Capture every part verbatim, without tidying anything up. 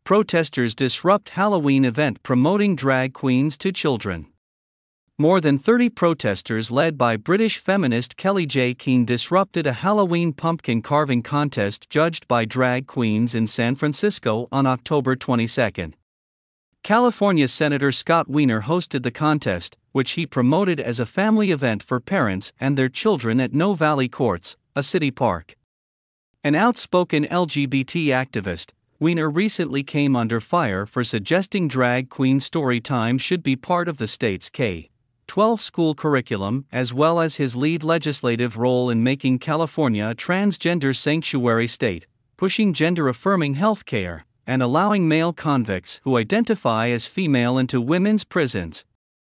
Protesters disrupt Halloween event promoting drag queens to children. More than thirty protesters led by British feminist Kellie J. Keane disrupted a Halloween pumpkin carving contest judged by drag queens in San Francisco on October twenty-second. California Senator Scott Wiener hosted the contest, which he promoted as a family event for parents and their children at No Valley Courts, a city park. An outspoken L G B T activist, Wiener recently came under fire for suggesting drag queen story time should be part of the state's K twelve school curriculum, as well as his lead legislative role in making California a transgender sanctuary state, pushing gender-affirming health care, and allowing male convicts who identify as female into women's prisons.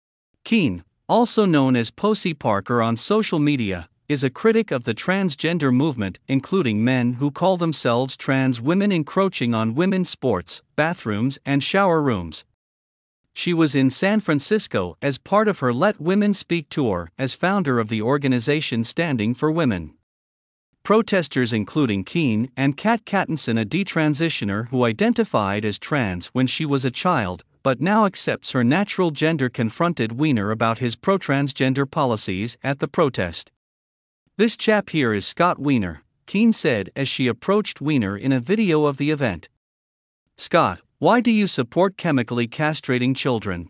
Keane, also known as Posey Parker on social media, is a critic of the transgender movement, including men who call themselves trans women encroaching on women's sports, bathrooms, and shower rooms. She was in San Francisco as part of her Let Women Speak tour as founder of the organization Standing for Women. Protesters including Keane and Kat Cattinson, a detransitioner who identified as trans when she was a child, but now accepts her natural gender, confronted Wiener about his pro-transgender policies at the protest. "This chap here is Scott Wiener," Keane said as she approached Wiener in a video of the event. "Scott, why do you support chemically castrating children?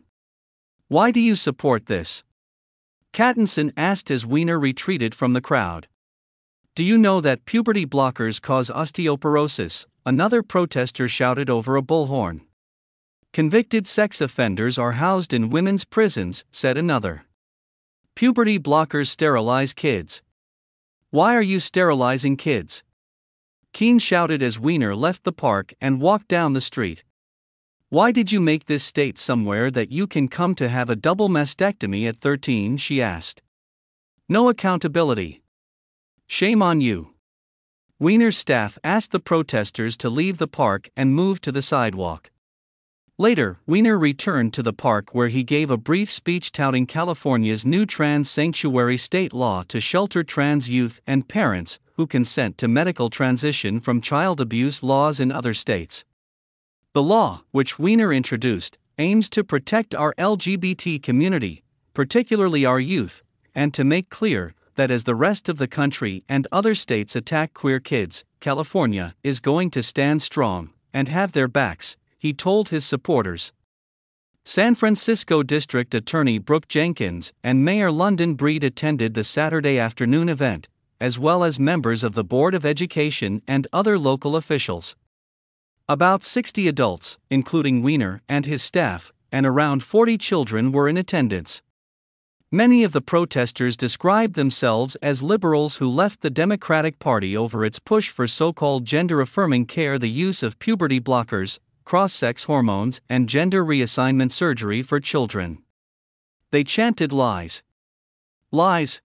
Why do you support this?" Cattinson asked as Wiener retreated from the crowd. "Do you know that puberty blockers cause osteoporosis?" another protester shouted over a bullhorn. "Convicted sex offenders are housed in women's prisons," said another. "Puberty blockers sterilize kids. Why are you sterilizing kids?" Keane shouted as Wiener left the park and walked down the street. "Why did you make this state somewhere that you can come to have a double mastectomy at thirteen?" she asked. "No accountability. Shame on you." Wiener's staff asked the protesters to leave the park and move to the sidewalk. Later, Wiener returned to the park where he gave a brief speech touting California's new trans sanctuary state law to shelter trans youth and parents who consent to medical transition from child abuse laws in other states. The law, which Wiener introduced, aims to protect our L G B T community, particularly our youth, and to make clear that as the rest of the country and other states attack queer kids, California is going to stand strong and have their backs, he told his supporters. San Francisco District Attorney Brooke Jenkins and Mayor London Breed attended the Saturday afternoon event, as well as members of the Board of Education and other local officials. About sixty adults, including Wiener and his staff, and around forty children were in attendance. Many of the protesters described themselves as liberals who left the Democratic Party over its push for so-called gender-affirming care, the use of puberty blockers, cross-sex hormones, and gender reassignment surgery for children. They chanted lies. Lies.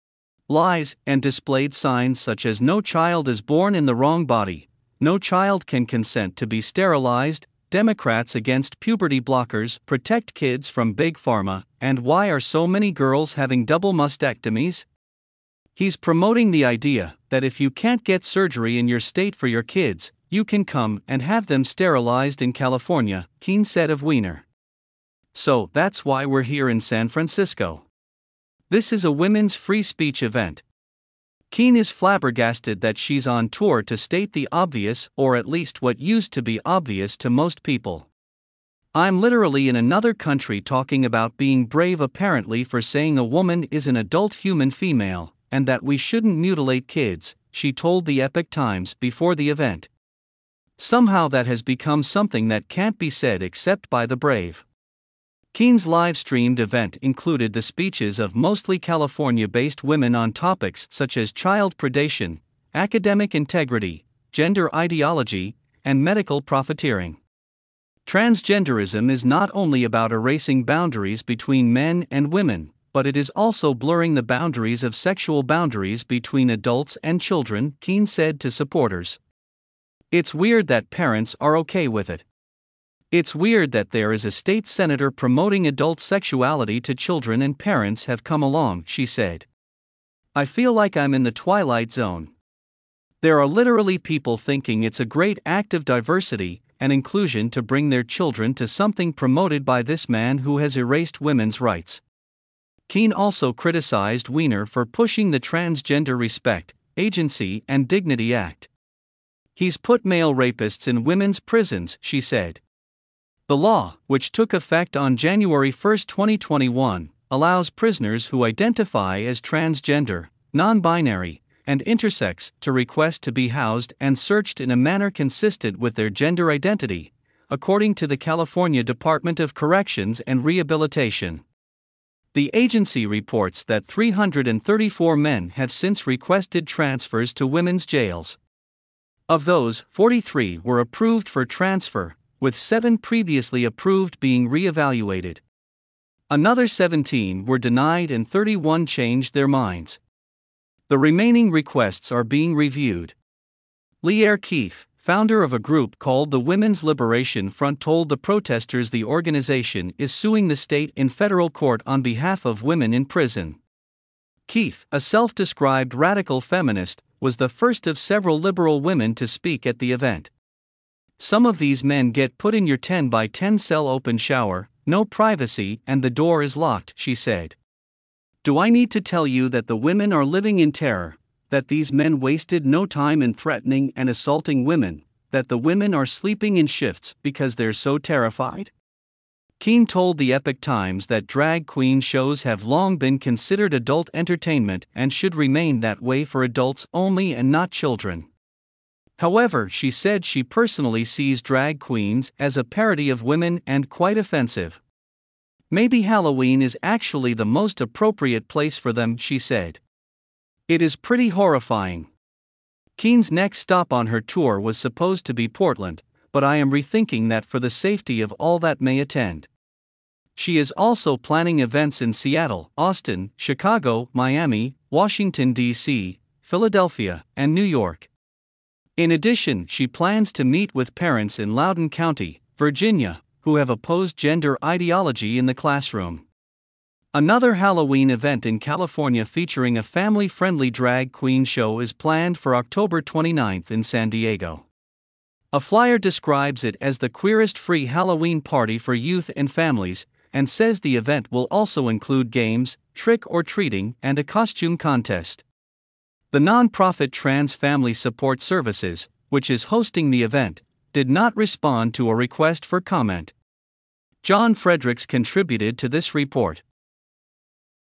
Lies, and displayed signs such as "No child is born in the wrong body," "No child can consent to be sterilized," "Democrats against puberty blockers, protect kids from Big Pharma," and "Why are so many girls having double mastectomies?" He's promoting the idea that if you can't get surgery in your state for your kids, you can come and have them sterilized in California, Keane said of Wiener. "So that's why we're here in San Francisco. This is a women's free speech event." Keane is flabbergasted that she's on tour to state the obvious, or at least what used to be obvious to most people. "I'm literally in another country talking about being brave apparently for saying a woman is an adult human female, and that we shouldn't mutilate kids," she told the Epoch Times before the event. "Somehow that has become something that can't be said except by the brave." Keane's live-streamed event included the speeches of mostly California-based women on topics such as child predation, academic integrity, gender ideology, and medical profiteering. Transgenderism is not only about erasing boundaries between men and women, but it is also blurring the boundaries of sexual boundaries between adults and children, Keane said to supporters. "It's weird that parents are okay with it. It's weird that there is a state senator promoting adult sexuality to children and parents have come along," she said. "I feel like I'm in the twilight zone. There are literally people thinking it's a great act of diversity and inclusion to bring their children to something promoted by this man who has erased women's rights. Keene also criticized Weiner for pushing the Transgender Respect, Agency and Dignity Act. He's put male rapists in women's prisons, she said. The law, which took effect on January first, twenty twenty-one, allows prisoners who identify as transgender, non-binary, and intersex to request to be housed and searched in a manner consistent with their gender identity, according to the California Department of Corrections and Rehabilitation. The agency reports that three hundred thirty-four men have since requested transfers to women's jails. Of those, forty-three were approved for transfer, with seven previously approved being re-evaluated. Another seventeen were denied and thirty-one changed their minds. The remaining requests are being reviewed. Lierre Keith, founder of a group called the Women's Liberation Front, told the protesters the organization is suing the state in federal court on behalf of women in prison. Keith, a self-described radical feminist, was the first of several liberal women to speak at the event. Some of these men get put in your ten by ten cell open shower, no privacy, and the door is locked, she said. Do I need to tell you that the women are living in terror, that these men wasted no time in threatening and assaulting women, that the women are sleeping in shifts because they're so terrified? Keene told the Epoch Times that drag queen shows have long been considered adult entertainment and should remain that way for adults only and not children. However, she said she personally sees drag queens as a parody of women and quite offensive. Maybe Halloween is actually the most appropriate place for them, she said. It is pretty horrifying. Keene's next stop on her tour was supposed to be Portland, but I am rethinking that for the safety of all that may attend. She is also planning events in Seattle, Austin, Chicago, Miami, Washington, D C, Philadelphia, and New York. In addition, she plans to meet with parents in Loudoun County, Virginia, who have opposed gender ideology in the classroom. Another Halloween event in California featuring a family-friendly drag queen show is planned for October twenty-ninth in San Diego. A flyer describes it as the queerest free Halloween party for youth and families, and says the event will also include games, trick-or-treating, and a costume contest. The nonprofit Trans Family Support Services, which is hosting the event, did not respond to a request for comment. John Fredericks contributed to this report.